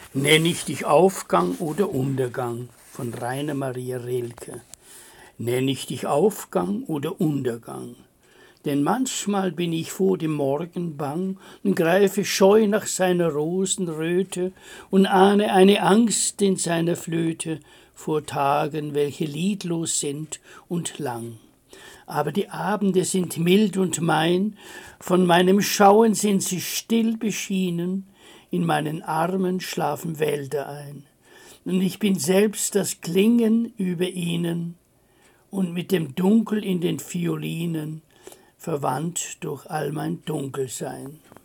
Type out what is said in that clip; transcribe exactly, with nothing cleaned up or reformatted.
Nenn ich dich Aufgang oder Untergang von Rainer Maria Rilke. Nenn ich dich Aufgang oder Untergang. Denn manchmal bin ich vor dem Morgen bang und greife scheu nach seiner Rosenröte und ahne eine Angst in seiner Flöte vor Tagen, welche liedlos sind und lang. Aber die Abende sind mild und mein, von meinem Schauen sind sie still beschienen, in meinen Armen schlafen Wälder ein. Und ich bin selbst das Klingen über ihnen und mit dem Dunkel in den Violinen verwandt durch all mein Dunkelsein.